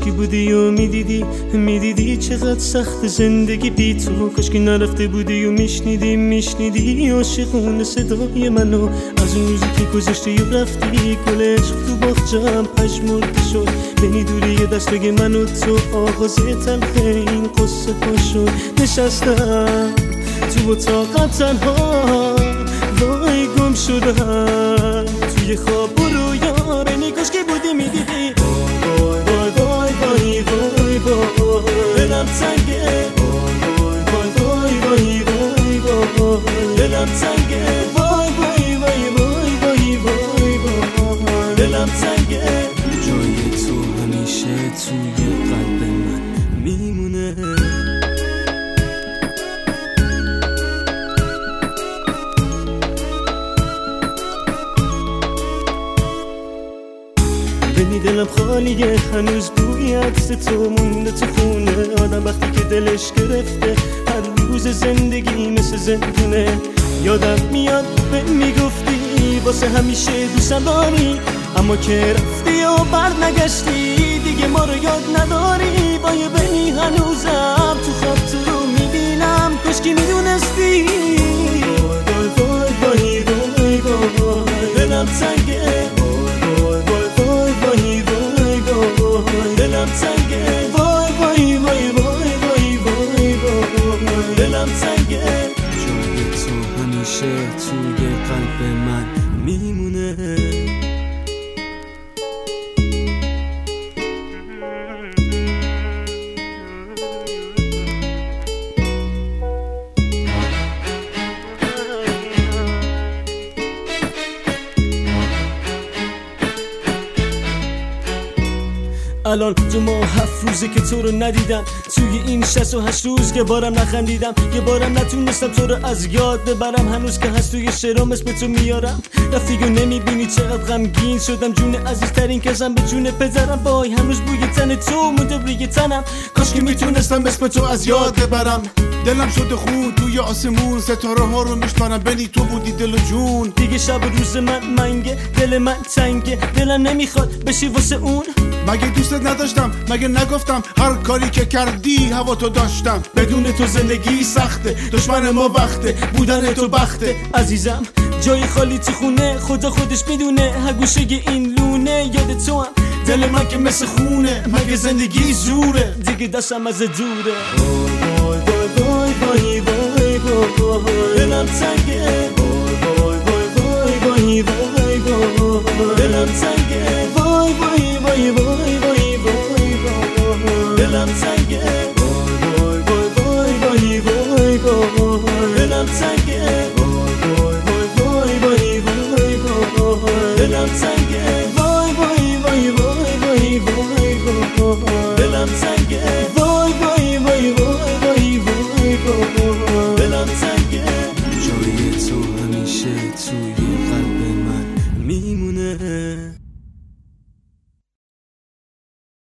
کاشکی بودی و میدیدی چقدر سخت زندگی بی تو. کاشکی نرفته بودی و میشنیدی عاشقونه صدای منو. از اون روزی که گذشتی و رفتی گل عشق تو باغچه‌ام پژمرده شد. بینی دوری دست بگه من و تو آغاز تلخ این قصه ها شد. نشستم تو اتاقم تنها وای گم شدم توی خواب و رویا. بینی کاشکی بودی میدیدی دلم تنگه دلم تنگه دلم تنگه. جای تو همیشه توی قلب من میمونه. بینی دلم خالیه هنوز بوی عکس تو مونده تو خونه. آدم وقتی که دلش گرفته هر روز زندگی مثل زندونه. یادم میاد به میگفتی واسه همیشه دوستم داری، اما که رفتی و بر نگشتی دیگه ما رو یاد نداری. با یه بینی هنوزم تو خواب تو رو میبینم کاشکی میدونستی. دلم تنگه دلم تنگه دلم تنگه. جای تو همیشه توی قلب من میمونه. الان تو ما 7 روزه که تو رو ندیدم. توی این 68 روز که بارم نخندیدم، یه بارم نتونستم تو رو از یاد ببرم. هنوز که هست توی شعرام اسم تو میارم. رفتی و نمیبینی چقدر غمگین شدم. جون عزیزترین کسم به جون پدرم. وای هنوز بوی تن تو مونده روی تنم. کاش که میتونستم اسم تو از یاد ببرم. دلم شده خون توی آسمون، ستاره ها رو میشمارم. بینی تو بودی دل و جون. دیگه شب و روز من منگه، دل من تنگه. دلم نمیخواد بشی واسه اون. مگه دوستت نداشتم؟ مگه نگفتم هر کاری که کردی هوا تو داشتم؟ بدون تو زندگی سخته، دشمن ما وقته، بودن تو بخته. عزیزم جای خالی تو خونه، خدا خودش میدونه. هر گوشه این لونه یاد تو هم. دل من که مثل خونه، مگه زندگی زوره؟ دیگه دستم از دوره. دلم تنگ